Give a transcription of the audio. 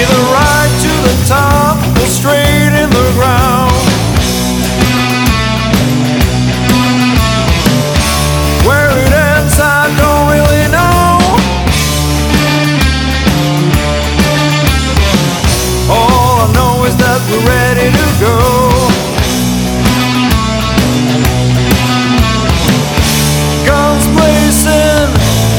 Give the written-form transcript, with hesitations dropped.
Either ride to the top or straight in the ground.